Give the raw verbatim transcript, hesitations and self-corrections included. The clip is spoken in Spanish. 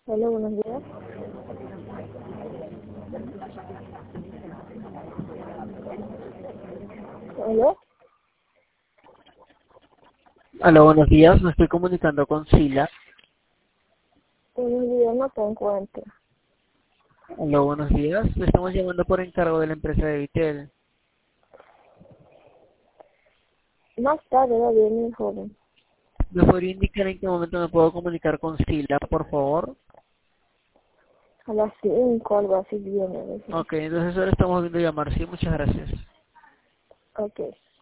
Hola, buenos días. Hola, Hola, buenos días. Me estoy comunicando con Sila. buenos días, no te encuentro. Hola, buenos días. Le estamos llamando por encargo de la empresa de Vitel. Más tarde va a venir, joven. ¿Me podría indicar en qué momento me puedo comunicar con Sila, por favor? A las cinco, algo así viene. a veces. Ok, entonces ahora estamos viendo llamar. Sí, muchas gracias. Ok.